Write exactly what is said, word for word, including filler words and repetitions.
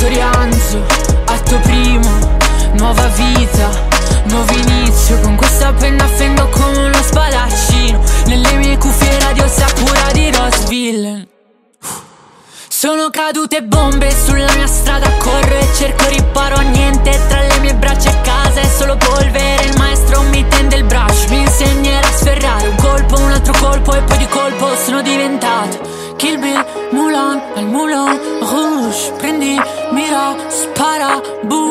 Quarto rialzo, atto primo, nuova vita, nuovo inizio. Con questa penna fendo come uno spadaccino. Nelle mie cuffie radio Sakura di Rose Villain. Sono cadute bombe sulla mia strada, corro e cerco riparo a niente. Tra le mie braccia e casa è solo polvere. Il maestro mi tende il braccio, mi insegnerà a sferrare. Un colpo, un altro colpo e poi di colpo sono diventato Kill Bill, Mulan, al Moulin Rouge. Prendi, mira, spara, boom.